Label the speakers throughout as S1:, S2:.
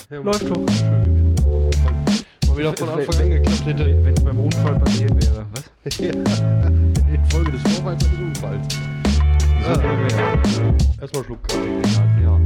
S1: Ja,
S2: läuft doch.
S1: Mal wieder von Anfang an geklappt hätte.
S2: Wenn es beim Unfall passiert wäre. Was?
S1: Infolge des Vorfalls des Unfalls. Erstmal Schluck Kaffee.
S2: Ja.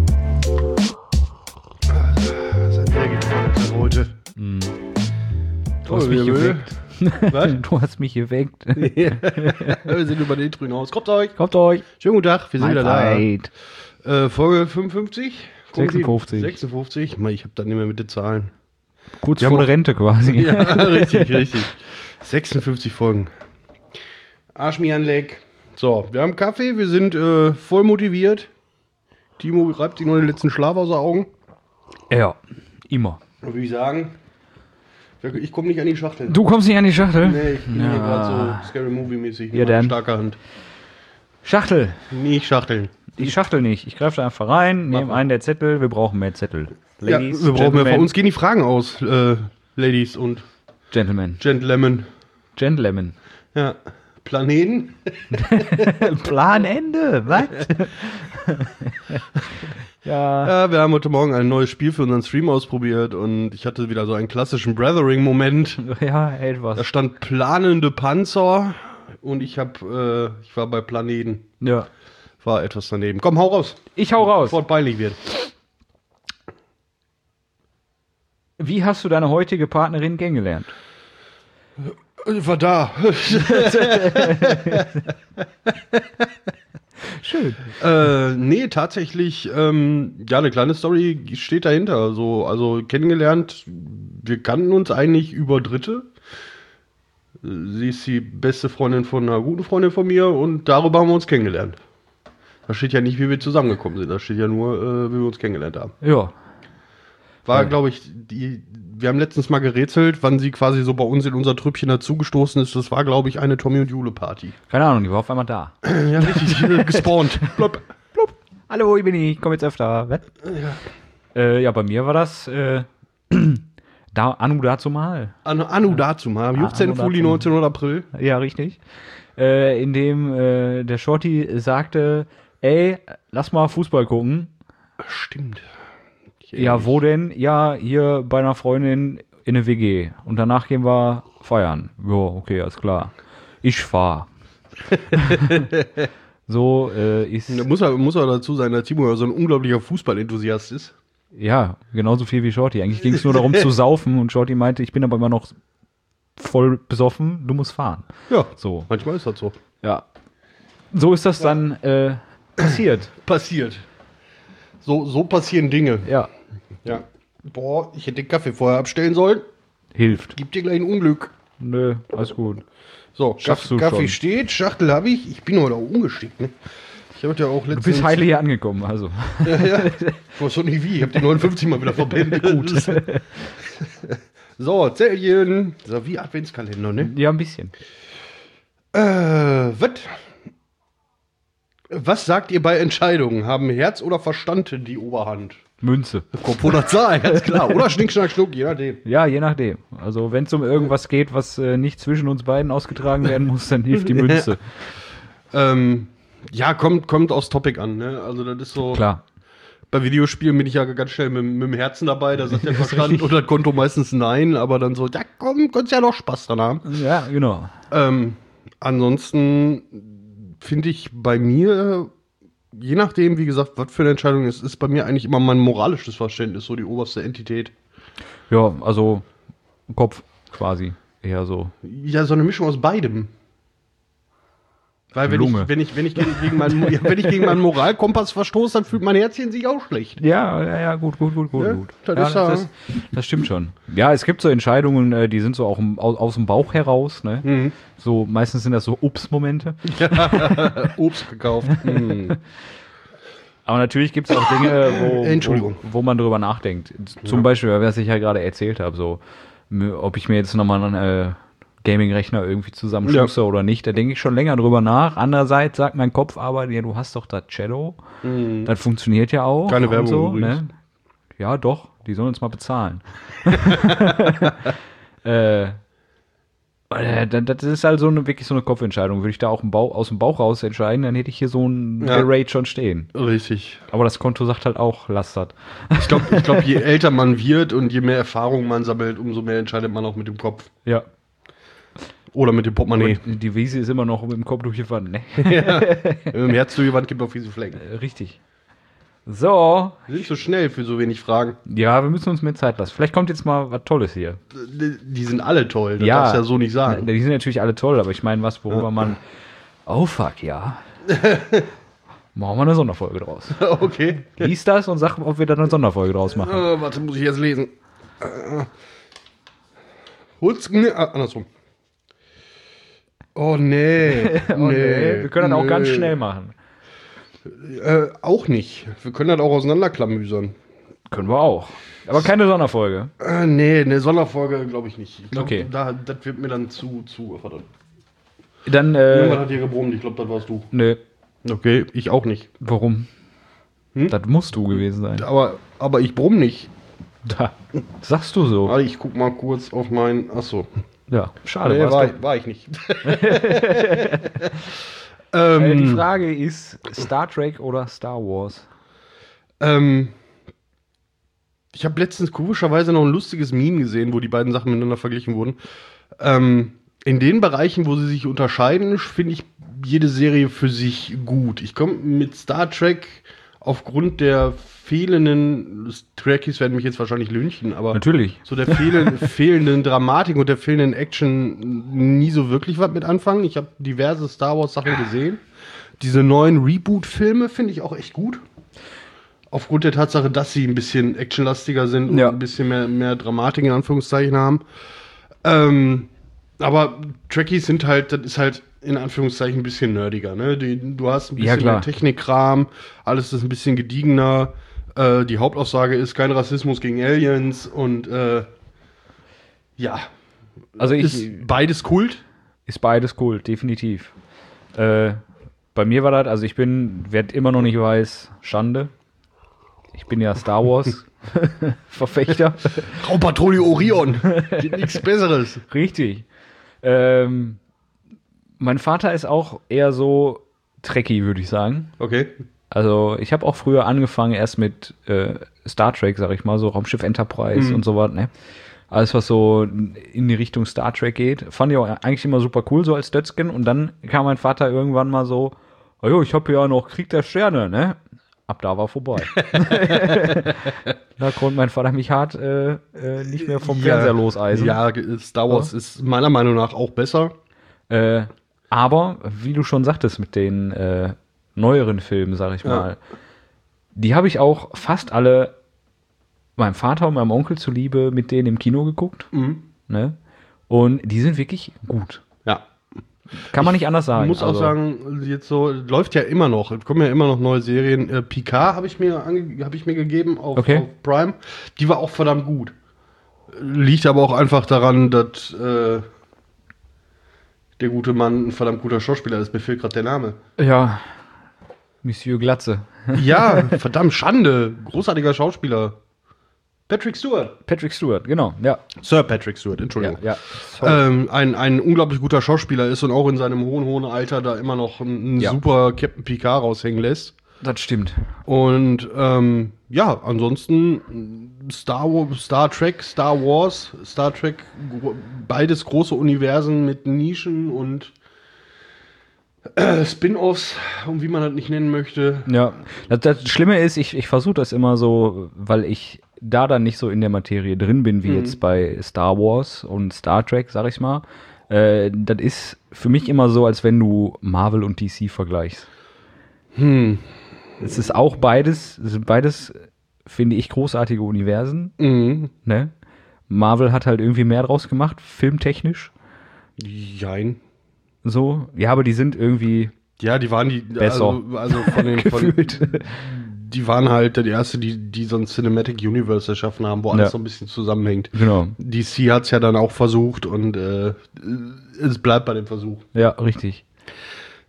S1: Das ist ein sehr getrockneter heute.
S2: Du hast mich geweckt.
S1: Was?
S2: Du hast mich geweckt.
S1: Wir sind über den Intro hinaus. Kommt euch.
S2: Kommt euch.
S1: Schönen guten Tag, wir sind wieder
S2: Mahlzeit.
S1: da. Folge 55?
S2: 56.
S1: 56. Ich hab da nicht mehr mit den Zahlen.
S2: Kurz
S1: Wir
S2: vor
S1: haben
S2: der Rente quasi.
S1: Ja, richtig. 56 Folgen. Arsch mir an Leck. So, wir haben Kaffee, wir sind voll motiviert. Timo reibt sich noch den letzten Schlaf aus den Augen.
S2: Ja, immer.
S1: Dann würde ich sagen, ich komme nicht an die Schachtel.
S2: Du kommst nicht an die Schachtel?
S1: Nee, ich bin hier gerade so Scary Movie-mäßig.
S2: Ja, dann.
S1: Starke Hand.
S2: Schachtel.
S1: Nicht Schachteln.
S2: Ich schachtel nicht. Ich greife da einfach rein, nehme
S1: mal.
S2: einen der Zettel. Wir brauchen mehr Zettel. Ladies,
S1: Ja, wir brauchen mehr.
S2: Gentlemen.
S1: Von uns gehen die Fragen aus, Ladies und
S2: Gentlemen.
S1: Gentlemen.
S2: Gentlemen.
S1: Ja. Planeten.
S2: Planende, was? Ja.
S1: Ja, wir haben heute Morgen ein neues Spiel für unseren Stream ausprobiert und ich hatte wieder so einen klassischen Brothering-Moment.
S2: Ja,
S1: Da
S2: etwas.
S1: stand planende Panzer und ich war bei Planeten.
S2: Ja.
S1: War etwas daneben. Komm, hau raus,
S2: Ich hau raus.
S1: bevor es peinlich wird.
S2: Wie hast du deine heutige Partnerin kennengelernt?
S1: War da.
S2: Schön.
S1: Nee, tatsächlich, ja, eine kleine Story steht dahinter. Also kennengelernt, wir kannten uns eigentlich über Dritte. Sie ist die beste Freundin von einer guten Freundin von mir und darüber haben wir uns kennengelernt. Da steht ja nicht, wie wir zusammengekommen sind. Da steht ja nur, wie wir uns kennengelernt haben.
S2: Ja.
S1: War, glaube ich, wir haben letztens mal gerätselt, wann sie quasi so bei uns in unser Trüppchen dazugestoßen ist. Das war, glaube ich, eine Tommy und Jule Party.
S2: Keine Ahnung, die war auf einmal da.
S1: Ja, richtig, gespawnt. Blop.
S2: Hallo, ich bin ich komme jetzt öfter. Was? Ja, bei mir war das Anu dazumal.
S1: Anu dazu mal. 15.
S2: Anu
S1: Juli,
S2: dazu.
S1: 19. April.
S2: Ja, richtig. In dem der Shorty sagte, ey, lass mal Fußball gucken.
S1: Stimmt.
S2: Ja, wo denn? Ja, hier bei einer Freundin in eine WG. Und danach gehen wir feiern. Ja, okay, alles klar. Ich fahr. So ist,
S1: Da muss er dazu sein, dass Timo ja so ein unglaublicher Fußballenthusiast ist.
S2: ja, genauso viel wie Shorty. Eigentlich ging es nur darum zu saufen und Shorty meinte, ich bin aber immer noch voll besoffen, du musst fahren.
S1: Ja,
S2: So,
S1: manchmal ist das so.
S2: ja. So ist das dann passiert.
S1: Passiert. So passieren Dinge.
S2: Ja,
S1: Ja. Boah, ich hätte den Kaffee vorher abstellen sollen.
S2: hilft.
S1: Gibt dir gleich ein Unglück.
S2: Nö, alles gut.
S1: So,
S2: Schaffst du
S1: Kaffee
S2: schon.
S1: steht, Schachtel habe ich. Ich bin heute auch umgestickt, ne? Ich habe ja auch
S2: Du
S1: letztens...
S2: bist heile hier angekommen, also.
S1: Ja. Ich weiß doch nicht wie. Ich habe die 59 mal wieder verbändet. Gut. So, Zellchen. So, wie Adventskalender, ne?
S2: Ja, ein bisschen.
S1: Was sagt ihr bei Entscheidungen? Haben Herz oder Verstand die Oberhand?
S2: Münze.
S1: Kopf oder Zahl, ganz klar. Oder Schnick, Schnack, Schnuck, je nachdem.
S2: Ja, je nachdem. Also wenn es um irgendwas geht, was nicht zwischen uns beiden ausgetragen werden muss, dann hilft die Münze.
S1: Ja, kommt aufs Topic an, ne? Also das ist so...
S2: Klar.
S1: Bei Videospielen bin ich ja ganz schnell mit dem Herzen dabei, da sagt der Verstand und das Konto meistens nein, aber dann so, ja komm, kannst ja noch Spaß dran haben.
S2: Ja, genau.
S1: Ansonsten finde ich bei mir, je nachdem, wie gesagt, was für eine Entscheidung es ist, bei mir eigentlich immer mein moralisches Verständnis, so die oberste Entität.
S2: Ja, also Kopf quasi. Eher so.
S1: Ja, so eine Mischung aus beidem. Weil
S2: Lunge.
S1: wenn ich gegen meinen Moralkompass verstoße, dann fühlt mein Herzchen sich auch schlecht.
S2: Ja, gut.
S1: Ja,
S2: Ja,
S1: das ist ja-
S2: das stimmt schon. Ja, es gibt so Entscheidungen, die sind so auch aus dem Bauch heraus. Ne?
S1: Mhm.
S2: So meistens sind das so Ups-Momente.
S1: Obst gekauft.
S2: Aber natürlich gibt es auch Dinge,
S1: Entschuldigung.
S2: wo man drüber nachdenkt. Zum Beispiel, was ich ja gerade erzählt habe, so, ob ich mir jetzt nochmal einen Gaming-Rechner irgendwie zusammenschustere oder nicht, da denke ich schon länger drüber nach. Andererseits sagt mein Kopf aber, ja, du hast doch das Cello, das funktioniert ja auch.
S1: Keine
S2: und
S1: Werbung
S2: so,
S1: übrigens.
S2: ne? Ja, doch, die sollen uns mal bezahlen. Das ist halt wirklich so eine Kopfentscheidung. Würde ich da auch aus dem Bauch raus entscheiden, dann hätte ich hier so ein Gerate schon stehen.
S1: Richtig.
S2: Aber das Konto sagt halt auch, lasst das.
S1: Ich glaube, je älter man wird und je mehr Erfahrung man sammelt, umso mehr entscheidet man auch mit dem Kopf.
S2: Ja.
S1: Oder mit dem Portemonnaie.
S2: Und die Wiese ist immer noch mit dem Kopf durch die Wand, ne?
S1: Ja. Im Herz durch die Wand gibt auch viele Flecken.
S2: Richtig. So.
S1: Wir sind so schnell für so wenig Fragen.
S2: Ja, wir müssen uns mehr Zeit lassen. Vielleicht kommt jetzt mal was Tolles hier.
S1: Die sind alle toll, das
S2: Ja.
S1: darfst du ja so nicht sagen.
S2: Die sind natürlich alle toll, aber ich meine, worüber man. Oh fuck, ja. Machen wir eine Sonderfolge draus.
S1: Okay.
S2: Lies das und sag, ob wir da eine Sonderfolge draus machen.
S1: Warte, muss ich jetzt lesen. Andersrum. Oh nee.
S2: Wir können das auch ganz schnell machen.
S1: Auch nicht. Wir können das auch auseinanderklamüsern.
S2: Können wir auch. Aber keine Sonderfolge.
S1: Nee, eine Sonderfolge glaube ich nicht. Ich glaub,
S2: Okay.
S1: Das wird mir dann zu. Warte.
S2: Dann,
S1: Irgendwann hat hier gebrummt. Ich glaube, das warst du.
S2: nö.
S1: Okay, ich auch nicht.
S2: Warum? Das musst du gewesen sein.
S1: Aber ich brumm nicht.
S2: Da. Sagst du so.
S1: Warte, ich guck mal kurz auf mein. Achso.
S2: Ja, schade.
S1: Nee,
S2: war's
S1: war ich nicht.
S2: Die Frage ist, Star Trek oder Star Wars?
S1: Ich habe letztens komischerweise noch ein lustiges Meme gesehen, wo die beiden Sachen miteinander verglichen wurden. In den Bereichen, wo sie sich unterscheiden, finde ich jede Serie für sich gut. Ich komme mit Star Trek aufgrund der fehlenden, Trekkies werden mich jetzt wahrscheinlich lynchen, aber
S2: Natürlich.
S1: so der fehlenden Dramatik und der fehlenden Action nie so wirklich was mit anfangen. Ich habe diverse Star Wars Sachen gesehen. Diese neuen Reboot-Filme finde ich auch echt gut. Aufgrund der Tatsache, dass sie ein bisschen actionlastiger sind und ein bisschen mehr Dramatik in Anführungszeichen haben. Aber Trekkies sind halt, das ist halt in Anführungszeichen ein bisschen nerdiger, ne? Du hast ein bisschen mehr Technikkram, alles ist ein bisschen gediegener. Die Hauptaussage ist kein Rassismus gegen Aliens und
S2: Also
S1: ist beides Kult.
S2: Ist beides Kult, definitiv. Bei mir war das, also werd immer noch nicht weiß, Schande. Ich bin ja Star Wars Verfechter.
S1: Raumpatrouille Orion. Gibt nichts Besseres.
S2: Richtig. Mein Vater ist auch eher so Trekkie, würde ich sagen.
S1: Okay.
S2: Also ich habe auch früher angefangen erst mit Star Trek, sag ich mal, so Raumschiff Enterprise und so was, ne? Alles, was so in die Richtung Star Trek geht. Fand ich auch eigentlich immer super cool, so als Dötzken. Und dann kam mein Vater irgendwann mal so, oh jo, ich habe ja noch Krieg der Sterne, ne? Ab da war vorbei. Da konnte mein Vater mich hart nicht mehr vom Fernseher loseisen.
S1: Ja, Star Wars ist meiner Meinung nach auch besser.
S2: Aber, wie du schon sagtest, mit den neueren Filmen, sag ich mal, die habe ich auch fast alle meinem Vater und meinem Onkel zuliebe mit denen im Kino geguckt. Ne? Und die sind wirklich gut.
S1: Ja.
S2: Kann man nicht anders sagen.
S1: Ich muss auch sagen, jetzt so, läuft ja immer noch, es kommen ja immer noch neue Serien. Picard habe ich mir gegeben auf Prime. Die war auch verdammt gut. Liegt aber auch einfach daran, dass der gute Mann ein verdammt guter Schauspieler ist. Mir fehlt gerade der Name.
S2: Ja, Monsieur Glatze.
S1: Ja, verdammt, Schande. Großartiger Schauspieler. Patrick Stewart,
S2: genau, ja.
S1: Sir Patrick Stewart, Entschuldigung.
S2: Ja.
S1: Ein unglaublich guter Schauspieler ist und auch in seinem hohen Alter da immer noch einen super Captain Picard raushängen lässt.
S2: Das stimmt.
S1: Und ansonsten Star Trek, beides große Universen mit Nischen und Spin-offs, wie man das nicht nennen möchte.
S2: Ja, das Schlimme ist, ich versuche das immer so, weil ich da dann nicht so in der Materie drin bin, wie jetzt bei Star Wars und Star Trek, sag ich mal. Das ist für mich immer so, als wenn du Marvel und DC vergleichst. Es ist auch beides, finde ich, großartige Universen. Ne? Marvel hat halt irgendwie mehr draus gemacht, filmtechnisch.
S1: Jein.
S2: So, ja, aber die sind irgendwie
S1: die waren
S2: besser.
S1: Also von den
S2: gefühlt.
S1: Die waren halt die erste, die so ein Cinematic Universe erschaffen haben, wo alles so ein bisschen zusammenhängt.
S2: Genau.
S1: DC hat es ja dann auch versucht und es bleibt bei dem Versuch.
S2: Ja, richtig.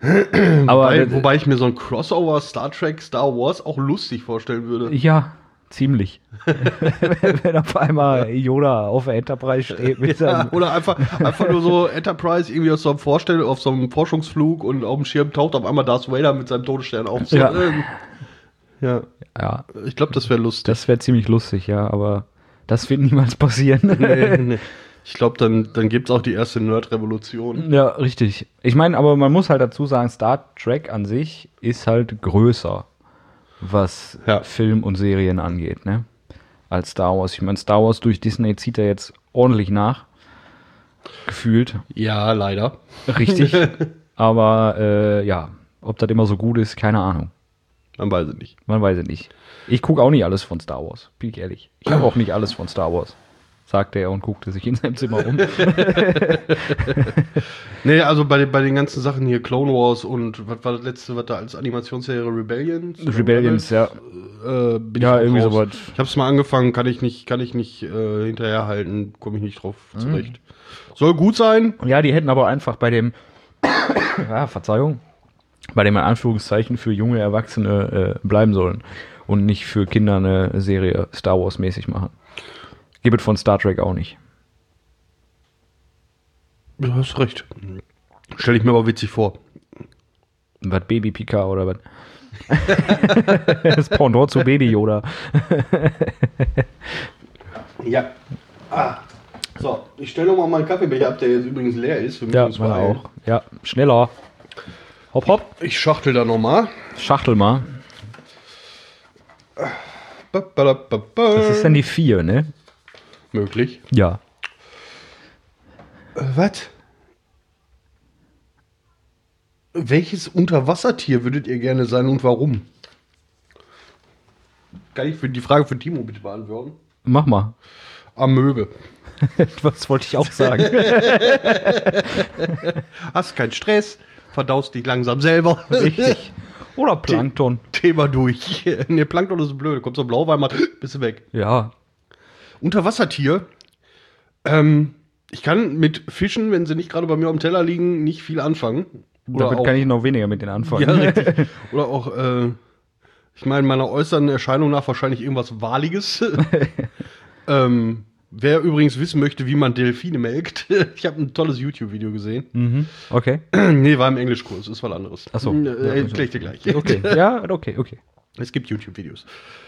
S2: Aber
S1: wobei ich mir so ein Crossover Star Trek, Star Wars auch lustig vorstellen würde.
S2: Ja, Ziemlich. Wenn auf einmal Yoda auf der Enterprise steht mit seinem...
S1: Oder einfach nur so Enterprise irgendwie aus so einem auf so einem Forschungsflug und auf dem Schirm taucht auf einmal Darth Vader mit seinem Todesstern auf. So,
S2: Ja.
S1: Ja.
S2: Ja,
S1: Ich glaube, das wäre lustig.
S2: das wäre ziemlich lustig, ja, aber das wird niemals passieren.
S1: Nee. Ich glaube, dann gibt es auch die erste Nerd-Revolution.
S2: Ja, richtig. Ich meine, aber man muss halt dazu sagen, Star Trek an sich ist halt größer, was
S1: Ja.
S2: Film und Serien angeht, ne? Als Star Wars. Ich meine, Star Wars durch Disney zieht er jetzt ordentlich nach. Gefühlt.
S1: Ja, leider.
S2: Richtig. Aber ja, ob das immer so gut ist, keine Ahnung.
S1: Man weiß es nicht.
S2: Man weiß es nicht. Ich gucke auch nicht alles von Star Wars, bin ich ehrlich. Ich habe auch nicht alles von Star Wars, sagte er und guckte sich in seinem Zimmer um.
S1: Nee, also bei den ganzen Sachen hier, Clone Wars und was war das letzte, was da als Animationsserie Rebellions?
S2: Rebellions, ja.
S1: Bin
S2: Ja,
S1: ich
S2: irgendwie
S1: raus.
S2: sowas.
S1: Ich hab's mal angefangen, kann ich nicht hinterherhalten, komme ich nicht drauf zurecht. Soll gut sein.
S2: Ja, die hätten aber einfach bei dem, ja, Verzeihung, bei dem in Anführungszeichen für junge Erwachsene bleiben sollen und nicht für Kinder eine Serie Star Wars mäßig machen. Gibt es von Star Trek auch nicht.
S1: Du hast recht. Stell ich mir aber witzig vor.
S2: Was, Baby Picard oder was? Das Pendant zu Baby Yoda.
S1: Ja. So, ich stelle nochmal meinen Kaffeebecher ab, der jetzt übrigens leer ist.
S2: Ja, meine auch. Ja, schneller. Hopp, hopp.
S1: Ich schachtel da nochmal.
S2: Schachtel mal. Das ist dann die 4, ne?
S1: Möglich.
S2: Ja.
S1: Was? Welches Unterwassertier würdet ihr gerne sein und warum? Kann ich die Frage für Timo bitte beantworten?
S2: Mach mal.
S1: Amöbe.
S2: Was wollte ich auch sagen?
S1: Hast keinen Stress, verdaust dich langsam selber.
S2: Richtig. Oder Plankton.
S1: Thema durch. Ne, Plankton ist blöd. Kommst du Blauwein mal, bist du weg.
S2: Ja.
S1: Unterwassertier. Ich kann mit Fischen, wenn sie nicht gerade bei mir am Teller liegen, nicht viel anfangen.
S2: Damit kann ich noch weniger mit denen anfangen.
S1: Ja, richtig. Oder auch, ich meine, meiner äußeren Erscheinung nach wahrscheinlich irgendwas Waliges. Wer übrigens wissen möchte, wie man Delfine melkt, ich habe ein tolles YouTube-Video gesehen.
S2: Mhm. Okay.
S1: Nee, war im Englischkurs, ist was anderes.
S2: Ach so.
S1: Erkläre ich dir gleich.
S2: Okay. Ja, okay.
S1: Es gibt YouTube-Videos.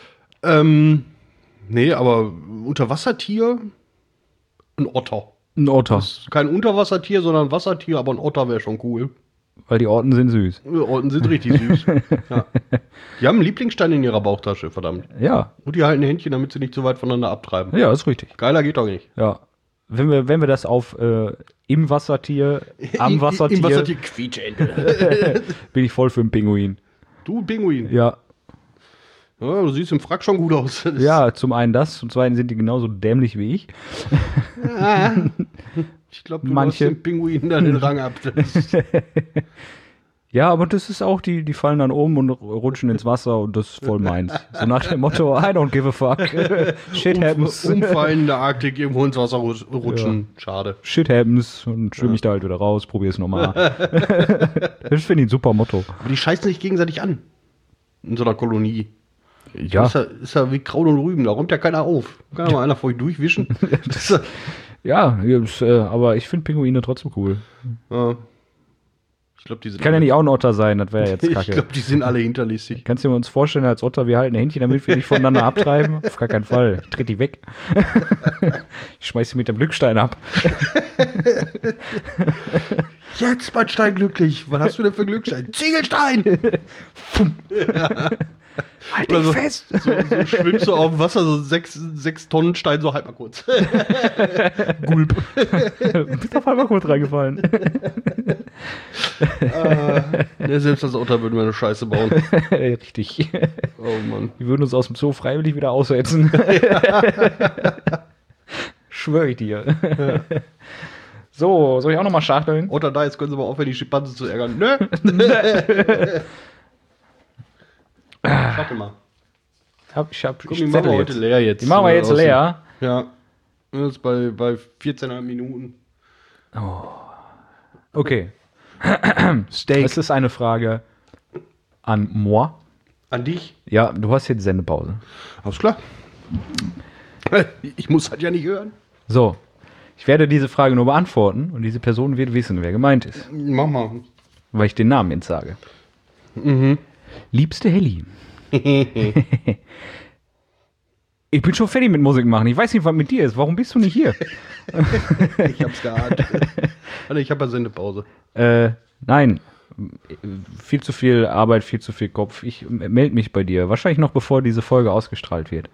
S1: Nee, aber Unterwassertier, ein Otter.
S2: Ein Otter.
S1: Ist kein Unterwassertier, sondern ein Wassertier, aber ein Otter wäre schon cool.
S2: Weil die Orten sind süß.
S1: Otten sind richtig süß. Ja. Die haben einen Lieblingsstein in ihrer Bauchtasche, verdammt.
S2: Ja.
S1: Und die halten Händchen, damit sie nicht so weit voneinander abtreiben.
S2: Ja, ist richtig.
S1: Geiler geht doch nicht.
S2: Ja. Wenn wir das auf im Wassertier, am Wassertier,
S1: Im Wassertier Quietschente.
S2: bin ich voll für einen Pinguin.
S1: Du Pinguin.
S2: Ja.
S1: Ja, du siehst im Frack schon gut aus.
S2: Ja, zum einen das, zum zweiten sind die genauso dämlich wie ich.
S1: Ich glaube, du
S2: Manche.
S1: machst den Pinguin da den Rang ab.
S2: Ja, aber das ist auch, die fallen dann um und rutschen ins Wasser und das ist voll meins. So nach dem Motto, I don't give a fuck. Shit happens.
S1: Umfallen in der Arktik, irgendwo ins Wasser rutschen. Ja. Schade.
S2: Shit happens und schwimme ich da halt wieder raus, probier's nochmal. Das finde ich ein super Motto.
S1: Aber die scheißen sich gegenseitig an. In so einer Kolonie.
S2: Ja.
S1: Ist ja wie Kraut und Rüben, da räumt ja keiner auf. Kann ja mal einer vor euch durchwischen.
S2: Ja, aber ich finde Pinguine trotzdem cool.
S1: Ja. Ich glaube, die sind.
S2: Kann ja nicht auch ein Otter sein, das wäre jetzt kacke.
S1: Ich glaube, die sind alle hinterlistig.
S2: Kannst du dir uns vorstellen, als Otter, wir halten Händchen, damit wir nicht voneinander abtreiben? Auf gar keinen Fall. Ich tritt die weg. Ich schmeiß sie mit dem Glückstein ab.
S1: Jetzt, mein Stein glücklich. Was hast du denn für Glückstein? Ziegelstein!
S2: Halt dich fest!
S1: So schwimmst du auf dem Wasser, so 6 Tonnen Stein, so halt mal kurz. Gulp.
S2: Bist auf einmal kurz reingefallen.
S1: Ja, selbst als Otter würden wir eine Scheiße bauen.
S2: Richtig.
S1: Oh Mann.
S2: Die würden uns aus dem Zoo freiwillig wieder aussetzen. Schwöre ich dir. Ja. So, soll ich auch nochmal schachteln?
S1: Otter da, jetzt können sie mal aufhören, die Schimpansen zu ärgern. Nö. Schachtel mal. Guck, die machen wir heute leer jetzt.
S2: Die machen wir jetzt leer?
S1: Ja. Das ist bei 14,5 Minuten.
S2: Oh. Okay.
S1: Steak.
S2: Das ist eine Frage an moi.
S1: An dich?
S2: Ja, du hast jetzt Sendepause.
S1: Alles klar. Ich muss das ja nicht hören.
S2: So, ich werde diese Frage nur beantworten und diese Person wird wissen, wer gemeint ist.
S1: Mach mal.
S2: Weil ich den Namen jetzt sage. Liebste Helly. Ich bin schon fertig mit Musik machen. Ich weiß nicht, was mit dir ist. Warum bist du nicht hier?
S1: Ich hab's geahnt. Alter, ich habe ja Sendepause.
S2: Nein. Viel zu viel Arbeit, viel zu viel Kopf. Ich melde mich bei dir. Wahrscheinlich noch bevor diese Folge ausgestrahlt wird.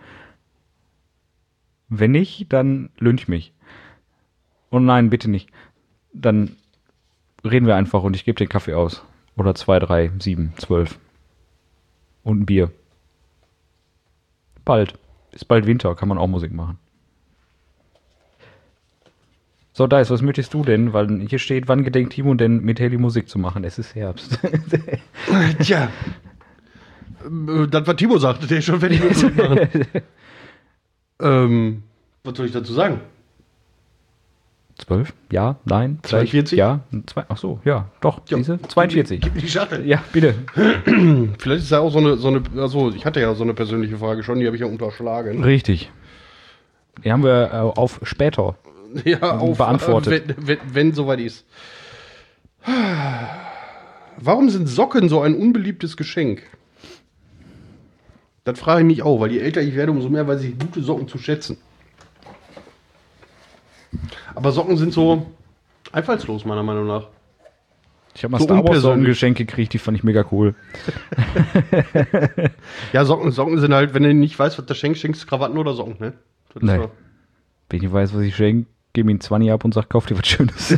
S2: Wenn nicht, dann lynch mich. Oh nein, bitte nicht. Dann reden wir einfach und ich gebe den Kaffee aus. Oder 2, 3, 7, 12. Und ein Bier. Bald. Ist bald Winter, kann man auch Musik machen. So, Dice, was möchtest du denn? Weil hier steht, wann gedenkt Timo denn mit Helly Musik zu machen? Es ist Herbst.
S1: Tja. Das, was Timo sagte, der ist schon fertig mit Musik machen. Was soll ich dazu sagen?
S2: 12? Ja? Nein?
S1: 42?
S2: Ja? Ach so, ja, doch.
S1: Ja.
S2: Diese? 42.
S1: Gib mir die Schachtel.
S2: Ja, bitte.
S1: Vielleicht ist ja auch so eine, also ich hatte ja so eine persönliche Frage schon, die habe ich ja unterschlagen.
S2: Richtig. Die haben wir auf später beantwortet.
S1: Wenn soweit ist. Warum sind Socken so ein unbeliebtes Geschenk? Das frage ich mich auch, weil je älter ich werde, umso mehr weiß ich gute Socken zu schätzen. Aber Socken sind so einfallslos, meiner Meinung nach.
S2: Ich habe mal
S1: So
S2: Star Wars
S1: unpersönlich.
S2: Sockengeschenke gekriegt, die fand ich mega cool.
S1: Ja, Socken sind halt, wenn du nicht weißt, was du schenkst, schenkst du Krawatten oder Socken, ne? Das ist
S2: Nee.
S1: so.
S2: Wenn ich weiß, was ich schenke, gebe ihm 20 ab und sag, kauf dir was Schönes.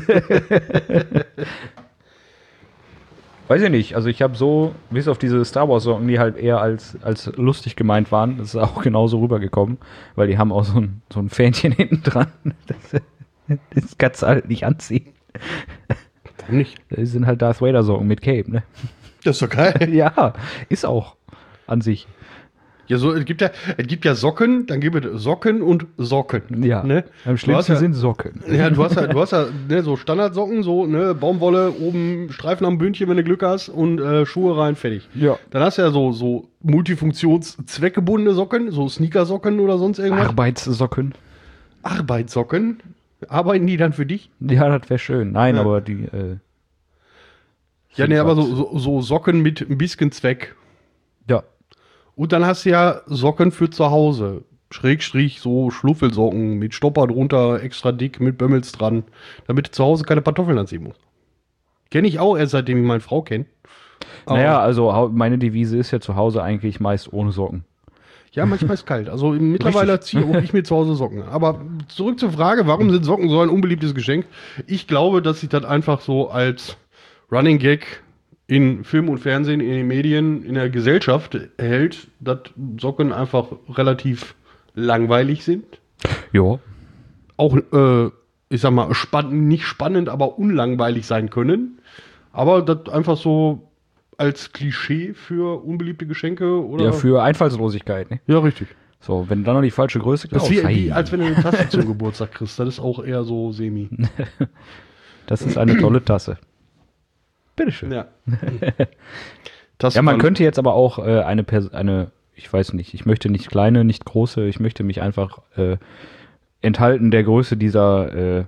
S2: Weiß ich nicht. Also ich habe so, bis auf diese Star Wars Socken, die halt eher als lustig gemeint waren, das ist auch genauso rübergekommen, weil die haben auch so ein Fähnchen hinten dran. Das kannst du halt nicht anziehen.
S1: Warum nicht?
S2: Das sind halt Darth Vader Socken mit Cape, ne?
S1: Das ist doch geil.
S2: Ja, ist auch an sich.
S1: Ja, so, es gibt ja Socken, dann gibt es Socken und Socken.
S2: Ja,
S1: Ne?
S2: am schlimmsten sind Socken.
S1: Ja, du hast ja ne, so Standardsocken, so, ne, Baumwolle, oben Streifen am Bündchen, wenn du Glück hast, und Schuhe rein, fertig.
S2: Ja.
S1: Dann hast du ja so multifunktions-zweckgebundene Socken, so Sneakersocken oder sonst irgendwas.
S2: Arbeitssocken.
S1: Arbeitssocken. Arbeiten die dann für dich?
S2: Ja, das wäre schön. Nein,
S1: Ja.
S2: aber die.
S1: Ja, ne, aber so Socken mit ein bisschen Zweck.
S2: Ja.
S1: Und dann hast du ja Socken für zu Hause. Schrägstrich so Schluffelsocken mit Stopper drunter, extra dick, mit Bömmels dran, damit du zu Hause keine Pantoffeln anziehen musst. Kenne ich auch erst, seitdem ich meine Frau kenne.
S2: Naja, also meine Devise ist ja zu Hause eigentlich meist ohne Socken.
S1: Ja, manchmal ist kalt. Also mittlerweile ziehe auch ich mir zu Hause Socken. Aber zurück zur Frage, warum sind Socken so ein unbeliebtes Geschenk? Ich glaube, dass sich das einfach so als Running Gag in Film und Fernsehen, in den Medien, in der Gesellschaft hält, dass Socken einfach relativ langweilig sind.
S2: Ja.
S1: Auch, ich sag mal, nicht spannend, aber unlangweilig sein können. Aber das einfach so als Klischee für unbeliebte Geschenke oder.
S2: Ja, für Einfallslosigkeit, ne?
S1: Ja, richtig.
S2: So, wenn du dann noch die falsche Größe
S1: Das
S2: kaufst.
S1: ist wie,
S2: ei.
S1: als wenn du eine Tasse zum Geburtstag kriegst. Das ist auch eher so semi.
S2: Das ist eine tolle Tasse. Bitteschön.
S1: Ja.
S2: Ja, man könnte jetzt aber auch eine, ich weiß nicht, ich möchte nicht kleine, nicht große, ich möchte mich einfach enthalten der Größe dieser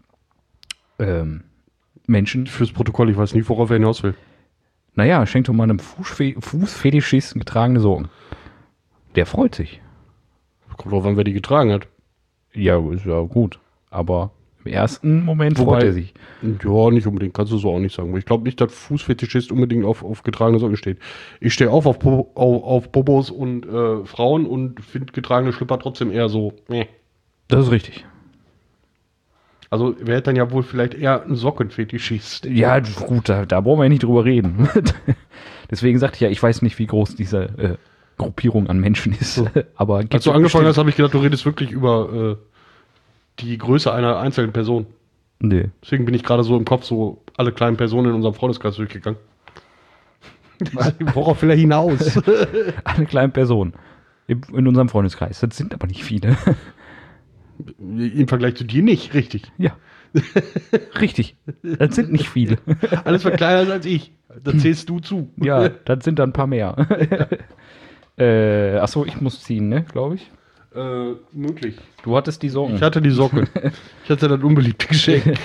S2: Menschen.
S1: Fürs Protokoll, ich weiß nicht, worauf er hinaus will.
S2: Naja, schenk doch mal einem Fußfetischisten getragene Socken. Der freut sich.
S1: Kommt drauf an, wer die getragen hat.
S2: Ja, ist ja gut. Aber im ersten Moment freut er sich.
S1: Ja, nicht unbedingt, kannst du so auch nicht sagen. Ich glaube nicht, dass Fußfetischist unbedingt auf getragene Socken steht. Ich stehe auch auf Bobos und Frauen und finde getragene Schlüpper trotzdem eher so.
S2: Das ist richtig.
S1: Also wäre dann ja wohl vielleicht eher ein Sockenfetischist.
S2: Ja, gut, da brauchen wir ja nicht drüber reden. Deswegen sagte ich ja, ich weiß nicht, wie groß diese Gruppierung an Menschen ist. Aber
S1: Als du angefangen hast, habe ich gedacht, du redest wirklich über die Größe einer einzelnen Person.
S2: Nee.
S1: Deswegen bin ich gerade so im Kopf so alle kleinen Personen in unserem Freundeskreis durchgegangen. Worauf will er hinaus?
S2: Eine kleine Person. In unserem Freundeskreis. Das sind aber nicht viele.
S1: Im Vergleich zu dir nicht, richtig.
S2: Ja. Richtig. Das sind nicht viele.
S1: Alles was kleiner ist als ich. Da zählst du zu.
S2: Ja, das sind dann ein paar mehr. Achso, ich muss ziehen, ne, glaube ich.
S1: Möglich.
S2: Du hattest die Socken.
S1: Ich hatte die Socke. Ich hatte das unbeliebte Geschenk.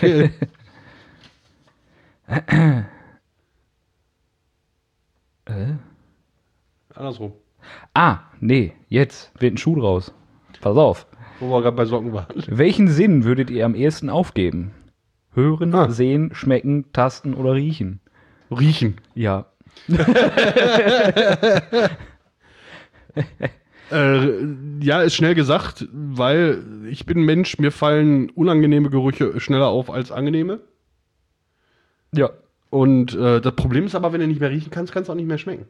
S1: Andersrum.
S2: Nee, jetzt wird ein Schuh draus. Pass auf.
S1: Wo wir gerade bei Socken waren.
S2: Welchen Sinn würdet ihr am ehesten aufgeben? Hören,
S1: Ah.
S2: sehen, schmecken, tasten oder riechen?
S1: Riechen.
S2: Ja.
S1: Ja, ist schnell gesagt, weil ich bin ein Mensch, mir fallen unangenehme Gerüche schneller auf als angenehme.
S2: Ja.
S1: Und das Problem ist aber, wenn du nicht mehr riechen kannst, kannst du auch nicht mehr schmecken.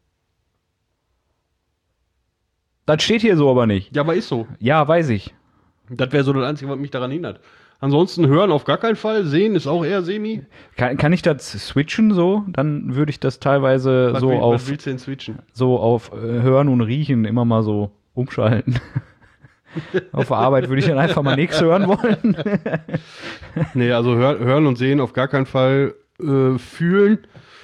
S2: Das steht hier so aber nicht.
S1: Ja, aber ist so.
S2: Ja, weiß ich.
S1: Das wäre so das Einzige, was mich daran hindert. Ansonsten hören auf gar keinen Fall, sehen ist auch eher semi.
S2: Kann ich das switchen so? Dann würde ich das teilweise
S1: Was willst du denn switchen?
S2: so auf Hören und Riechen immer mal so umschalten. Auf der Arbeit würde ich dann einfach mal nichts hören wollen.
S1: Nee, also hören und sehen auf gar keinen Fall. Fühlen.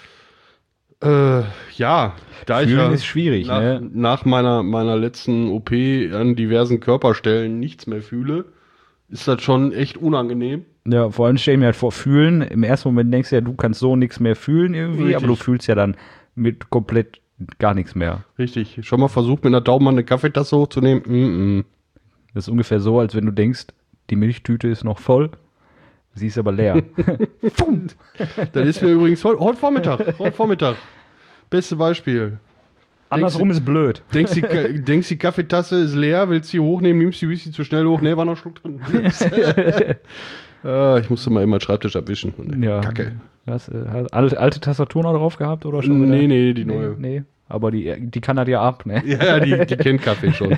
S1: Ja, da ich
S2: Fühlen
S1: ja
S2: ist schwierig, ne?
S1: nach meiner letzten OP an diversen Körperstellen nichts mehr fühle, ist das schon echt unangenehm.
S2: Ja, vor allem stell ich mir halt vor, fühlen. Im ersten Moment denkst du ja, du kannst so nichts mehr fühlen irgendwie,
S1: Richtig.
S2: aber du fühlst ja dann mit komplett gar nichts mehr.
S1: Richtig. Schon mal versucht, mit einer Daumen eine Kaffeetasse hochzunehmen?
S2: Das ist ungefähr so, als wenn du denkst, die Milchtüte ist noch voll, sie ist aber leer.
S1: Das ist mir übrigens heute Vormittag. Beste Beispiel.
S2: Andersrum ist blöd.
S1: Denkst die Kaffeetasse ist leer, willst sie hochnehmen, nimmst die Whisky zu schnell hoch, nee, war noch ein Schluck drin. Ich musste mal immer den Schreibtisch abwischen.
S2: Ja.
S1: Kacke.
S2: Hast alte Tastatur noch drauf gehabt oder schon? wieder?
S1: Nee, die neue.
S2: Nee, aber die kann das ja ab, ne?
S1: Ja, die kennt Kaffee schon.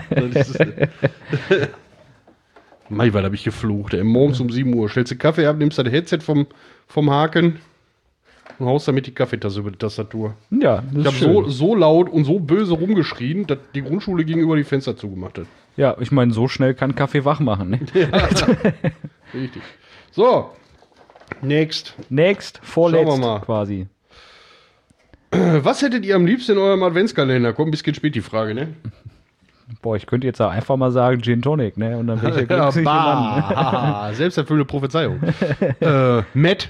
S1: Mai, weil hab ich geflucht. Ey. Morgens um 7 Uhr stellst du Kaffee ab, nimmst das Headset vom Haken und haust damit die Kaffeetasse über die Tastatur.
S2: Ja,
S1: Ich
S2: das ist
S1: habe
S2: schön.
S1: so laut und so böse rumgeschrien, dass die Grundschule gegenüber die Fenster zugemacht hat.
S2: Ja, ich meine, so schnell kann Kaffee wach machen. Ne?
S1: Richtig. So, next.
S2: Next, vorletzt
S1: Schauen wir mal.
S2: quasi.
S1: Was hättet ihr am liebsten in eurem Adventskalender? Kommt ein bisschen spät die Frage, ne?
S2: Boah, ich könnte jetzt auch einfach mal sagen Gin Tonic, ne? Und dann wäre ich der glückliche Mann.
S1: Bah, selbsterfüllende Prophezeiung. Matt.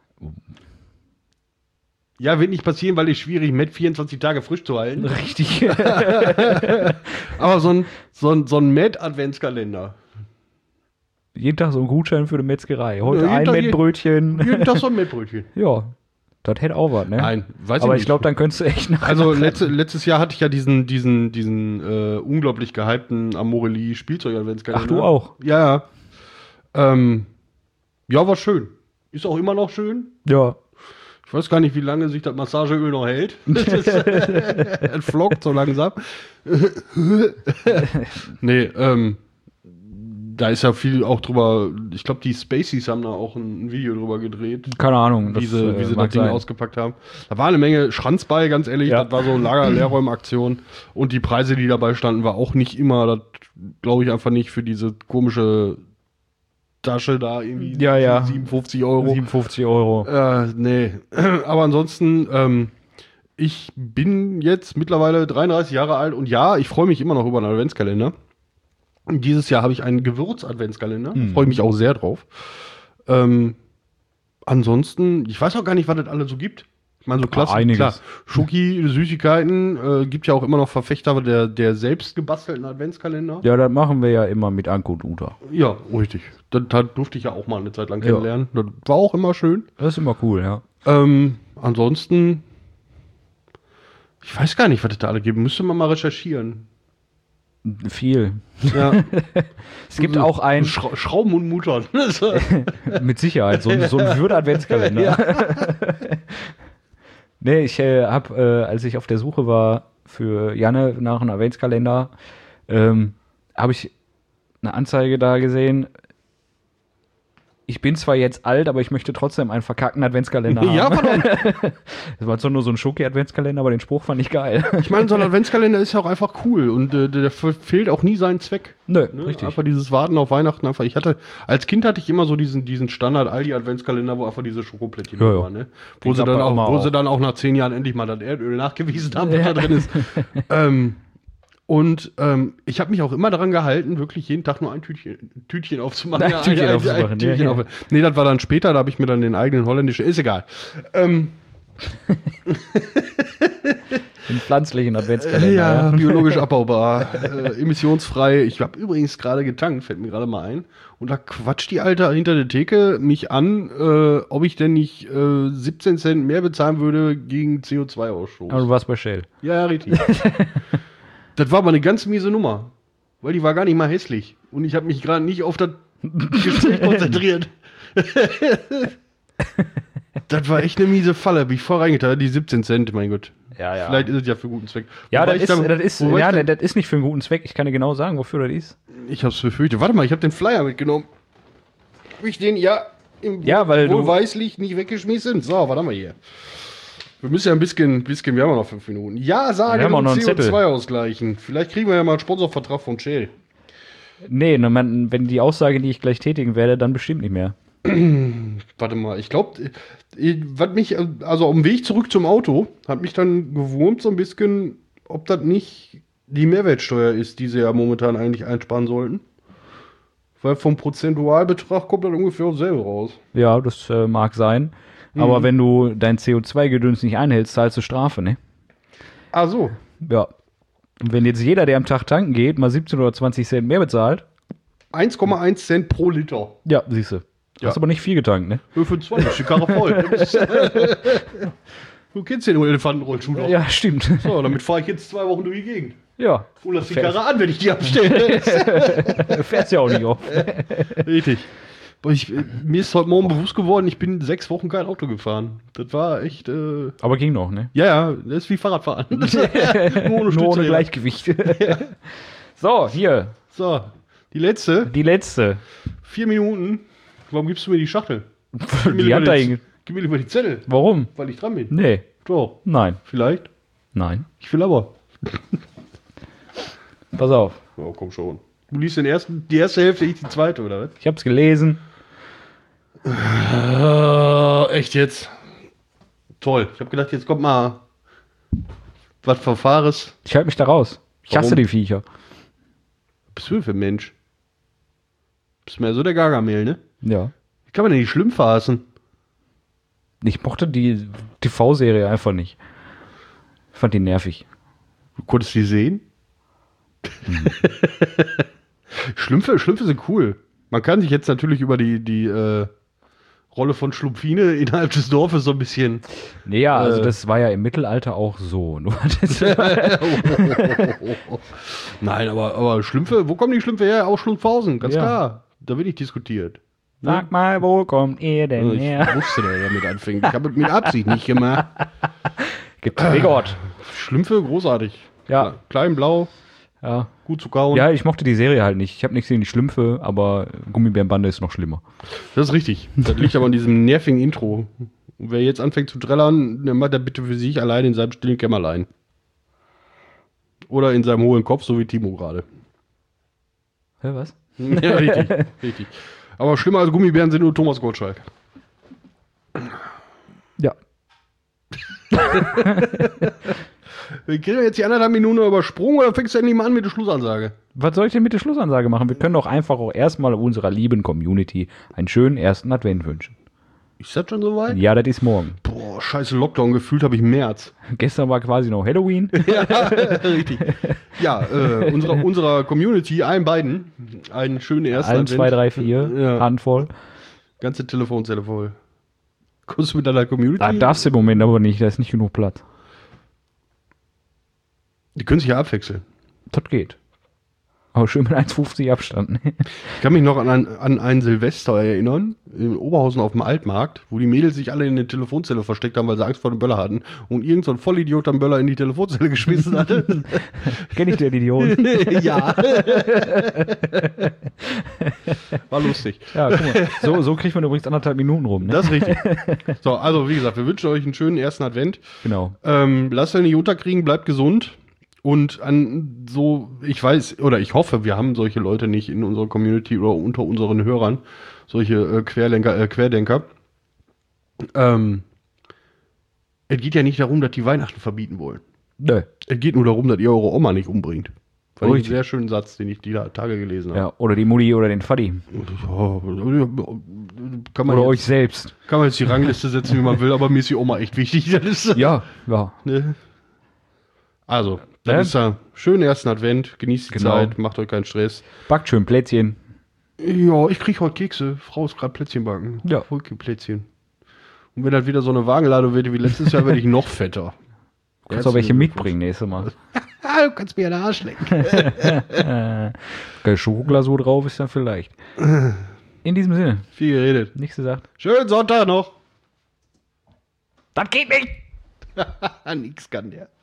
S1: Ja, wird nicht passieren, weil es schwierig, Matt 24 Tage frisch zu halten.
S2: Richtig.
S1: Aber so ein Matt-Adventskalender.
S2: Jeden Tag so ein Gutschein für die Metzgerei. Heute
S1: Ja, jeden
S2: ein
S1: Tag
S2: Mettbrötchen.
S1: Jeden Tag so ein Matt-Brötchen.
S2: Ja, das hätte auch was, ne?
S1: Nein, weiß
S2: Aber
S1: ich
S2: ich glaube,
S1: nicht.
S2: dann könntest du echt nach.
S1: Also letztes Jahr hatte ich ja diesen unglaublich gehypten Amorelie Spielzeug-Adventskalender.
S2: Ach, du auch?
S1: Ja. Ja, war schön. Ist auch immer noch schön.
S2: Ja.
S1: Ich weiß gar nicht, wie lange sich das Massageöl noch hält. Es flockt so langsam. Nee, da ist ja viel auch drüber. Ich glaube, die Spaceys haben da auch ein Video drüber gedreht,
S2: Keine Ahnung.
S1: wie sie das
S2: mag
S1: Ding
S2: sein.
S1: ausgepackt haben. Da war eine Menge Schranz bei, ganz ehrlich.
S2: Ja.
S1: Das war so Lager-Leerräumaktion. Und die Preise, die dabei standen, war auch nicht immer, das glaube ich einfach nicht für diese komische Tasche da irgendwie.
S2: Ja, ja.
S1: 57 Euro.
S2: 57 Euro.
S1: Nee. Aber ansonsten, ich bin jetzt mittlerweile 33 Jahre alt und ja, ich freue mich immer noch über einen Adventskalender. Und dieses Jahr habe ich einen Gewürz-Adventskalender. Freue mich auch sehr drauf. Ansonsten, ich weiß auch gar nicht, was das alles so gibt. Ich meine, so klassisch,
S2: einiges.
S1: klar, Schoki, Süßigkeiten, gibt ja auch immer noch Verfechter der selbst gebastelten Adventskalender.
S2: Ja, das machen wir ja immer mit Anko und Uta.
S1: Ja, richtig. Das durfte ich ja auch mal eine Zeit lang kennenlernen. Das war auch immer schön.
S2: Das ist immer cool, ja.
S1: Ansonsten, ich weiß gar nicht, was es da alle gibt. Müsste man mal recherchieren.
S2: Viel.
S1: Ja.
S2: Es gibt auch einen,
S1: Schrauben und Muttern.
S2: mit Sicherheit, so ein Würde-Adventskalender. Nee, ich habe, als ich auf der Suche war für Janne nach einem Adventskalender, habe ich eine Anzeige da gesehen. ich bin zwar jetzt alt, aber ich möchte trotzdem einen verkackten Adventskalender haben.
S1: Ja, pardon.
S2: Das war zwar nur so ein Schoki-Adventskalender, aber den Spruch fand ich geil.
S1: Ich meine, so ein Adventskalender ist ja auch einfach cool und der fehlt auch nie seinen Zweck.
S2: Nö,
S1: Ne?
S2: richtig.
S1: Einfach dieses Warten auf Weihnachten. Einfach. Als Kind hatte ich immer so diesen Standard Aldi-Adventskalender, wo einfach diese Schokoplättchen
S2: Ja, ja.
S1: waren. Ne? Wo
S2: Den
S1: sie
S2: gab auch
S1: dann auch nach 10 Jahren endlich mal das Erdöl nachgewiesen haben, was da drin ist. Ich habe mich auch immer daran gehalten, wirklich jeden Tag nur ein Tütchen aufzumachen.
S2: Ein Tütchen aufzumachen, ja.
S1: Nee, das war dann später, da habe ich mir dann den eigenen holländischen, ist egal.
S2: Den pflanzlichen Adventskalender.
S1: Ja, biologisch abbaubar, emissionsfrei. Ich habe übrigens gerade getankt, fällt mir gerade mal ein. Und da quatscht die Alte hinter der Theke mich an, ob ich denn nicht 17 Cent mehr bezahlen würde gegen CO2-Ausstoß.
S2: Aber du warst bei Shell.
S1: Ja, richtig. Das war aber eine ganz miese Nummer. Weil die war gar nicht mal hässlich. Und ich habe mich gerade nicht auf das Gespräch konzentriert. Das war echt eine miese Falle. Bin ich voll reingetan. Die 17 Cent, mein Gott.
S2: Ja.
S1: Vielleicht ist es ja für guten Zweck.
S2: Ja, das ist nicht für einen guten Zweck. Ich kann dir genau sagen, wofür das ist.
S1: Ich hab's befürchtet. Warte mal, ich habe den Flyer mitgenommen. Hab ich den
S2: weil du
S1: wohlweislich nicht weggeschmissen? So, was haben wir hier? Wir müssen ja ein bisschen, wir haben ja noch 5 Minuten. Ja, sage,
S2: wir haben auch noch einen Zettel.
S1: CO2 ausgleichen. Vielleicht kriegen wir ja mal einen Sponsorvertrag von Shell.
S2: Nee, wenn die Aussage, die ich gleich tätigen werde, dann bestimmt nicht mehr.
S1: Warte mal, ich glaube, also auf dem Weg zurück zum Auto, hat mich dann gewurmt so ein bisschen, ob das nicht die Mehrwertsteuer ist, die sie ja momentan eigentlich einsparen sollten. Weil vom Prozentualbetrag kommt dann ungefähr auf selber raus.
S2: Ja, das mag sein. Aber wenn du dein CO2-Gedöns nicht einhältst, zahlst du Strafe, ne?
S1: Ah, so.
S2: Ja. Und wenn jetzt jeder, der am Tag tanken geht, mal 17 oder 20 Cent mehr bezahlt.
S1: 1,1 Cent pro Liter.
S2: Ja, siehst du.
S1: Ja.
S2: Hast aber nicht viel getankt, ne?
S1: Für 20, die Karre voll. Du kennst den Elefantenrollschuh noch.
S2: Ja, stimmt.
S1: So, damit fahre ich jetzt 2 Wochen durch die Gegend.
S2: Ja.
S1: Und lass die Karre an, wenn ich die abstelle.
S2: Fährst ja auch nicht auf.
S1: Richtig. Mir ist heute Morgen bewusst geworden, ich bin 6 Wochen kein Auto gefahren. Das war echt.
S2: Aber ging noch, ne?
S1: Ja, das ist wie Fahrradfahren.
S2: Nur ohne Gleichgewicht. Ja. So, hier.
S1: So, die letzte. 4 Minuten. Warum gibst du mir die Schachtel?
S2: Die hat da hängen.
S1: Gib mir lieber die Zettel.
S2: Warum?
S1: Weil ich dran bin.
S2: Nee.
S1: Doch.
S2: Nein.
S1: Vielleicht.
S2: Nein.
S1: Ich will aber.
S2: Pass auf.
S1: Oh, komm schon. Du liest die erste Hälfte, ich die zweite, oder was?
S2: Ich hab's gelesen.
S1: Echt jetzt? Toll. Ich habe gedacht, jetzt kommt mal was Verfahres.
S2: Ich halte mich da raus. Ich hasse
S1: Warum?
S2: die Viecher.
S1: Was bist du für ein Mensch? Bist mehr so der Gargamel, ne?
S2: Ja.
S1: Wie kann man denn die Schlümpfe hassen?
S2: Ich mochte die TV-Serie einfach nicht. Ich fand die nervig.
S1: Du konntest die sehen? Schlümpfe sind cool. Man kann sich jetzt natürlich über die Rolle von Schlumpfine innerhalb des Dorfes so ein bisschen.
S2: Naja, also das war ja im Mittelalter auch so. Nur
S1: Nein, aber Schlümpfe, wo kommen die Schlümpfe her? Aus Schlumpfhausen, ganz
S2: Ja.
S1: klar. Da wird nicht diskutiert.
S2: Sag mal, wo kommt ihr denn
S1: Ich
S2: her?
S1: wusste, dass er damit anfängt. Ich habe es mit Absicht nicht gemacht.
S2: Getriggert.
S1: Schlümpfe, großartig.
S2: Ja.
S1: Klein, blau,
S2: Ja.
S1: gut zu kauen.
S2: Ja, ich mochte die Serie halt nicht. Ich habe nichts gegen die Schlümpfe, aber Gummibärenbande ist noch schlimmer.
S1: Das ist richtig. Das liegt aber an diesem nervigen Intro. Und wer jetzt anfängt zu trällern, dann macht er bitte für sich allein in seinem stillen Kämmerlein. Oder in seinem hohlen Kopf, so wie Timo gerade.
S2: Hä, was?
S1: Ja, richtig. Aber schlimmer als Gummibären sind nur Thomas Gottschalk.
S2: Ja.
S1: Wir kriegen jetzt die 1,5 Minuten übersprungen oder fängst du endlich mal an mit der Schlussansage?
S2: Was soll ich denn mit der Schlussansage machen? Wir können doch einfach auch erstmal unserer lieben Community einen schönen ersten Advent wünschen.
S1: Ist das schon soweit?
S2: Ja, das ist morgen.
S1: Boah, scheiße Lockdown, gefühlt habe ich März.
S2: Gestern war quasi noch Halloween.
S1: Ja, richtig. Ja, unserer Community, allen beiden, einen schönen ersten
S2: Allen
S1: Advent.
S2: 2, 3, 4,
S1: Ja.
S2: Handvoll.
S1: Ganze Telefonzelle voll. Kommst du mit deiner Community?
S2: Da darfst du im Moment aber nicht, da ist nicht genug Platz.
S1: Die können sich ja abwechseln.
S2: Das geht. Aber schön mit 1,50 Abstand.
S1: Ich kann mich noch an ein Silvester erinnern, in Oberhausen auf dem Altmarkt, wo die Mädels sich alle in der Telefonzelle versteckt haben, weil sie Angst vor dem Böller hatten und irgend so ein Vollidiot am Böller in die Telefonzelle geschmissen hatte.
S2: Kenn ich den Idiot?
S1: Ja. War lustig.
S2: Ja, guck mal. So kriegt man übrigens 1,5 Minuten rum. Ne?
S1: Das ist richtig. So, also wie gesagt, wir wünschen euch einen schönen ersten Advent.
S2: Genau.
S1: Lasst euch nicht unterkriegen, bleibt gesund. Und an so, ich weiß, oder ich hoffe, wir haben solche Leute nicht in unserer Community oder unter unseren Hörern, solche Querdenker. Es geht ja nicht darum, dass die Weihnachten verbieten wollen.
S2: Nö.
S1: Es geht nur darum, dass ihr eure Oma nicht umbringt. Fand ich
S2: Richtig.
S1: einen sehr schönen Satz, den ich die Tage gelesen habe.
S2: Ja, oder die Mutti oder den Faddy.
S1: Ja, kann man
S2: Oder
S1: jetzt,
S2: euch selbst.
S1: Kann man jetzt die Rangliste setzen, wie man will, aber mir ist die Oma echt wichtig. Das ist,
S2: Ja.
S1: ne? Also, dann ist ja schönen ersten Advent, genießt die
S2: Genau.
S1: Zeit, macht euch keinen Stress.
S2: Backt schön Plätzchen.
S1: Ja, ich krieg heute Kekse. Frau ist gerade Plätzchen backen.
S2: Ja.
S1: Plätzchen. Und wenn das wieder so eine Wagenladung wird wie letztes Jahr, werde ich noch fetter.
S2: Du kannst auch welche mitbringen nächstes Mal.
S1: Du kannst mir den Arsch lecken.
S2: Geil, Schokoglasur drauf ist dann vielleicht. In diesem Sinne.
S1: Viel geredet.
S2: Nichts gesagt.
S1: Schönen Sonntag noch.
S2: Das geht nicht!
S1: Nix kann der.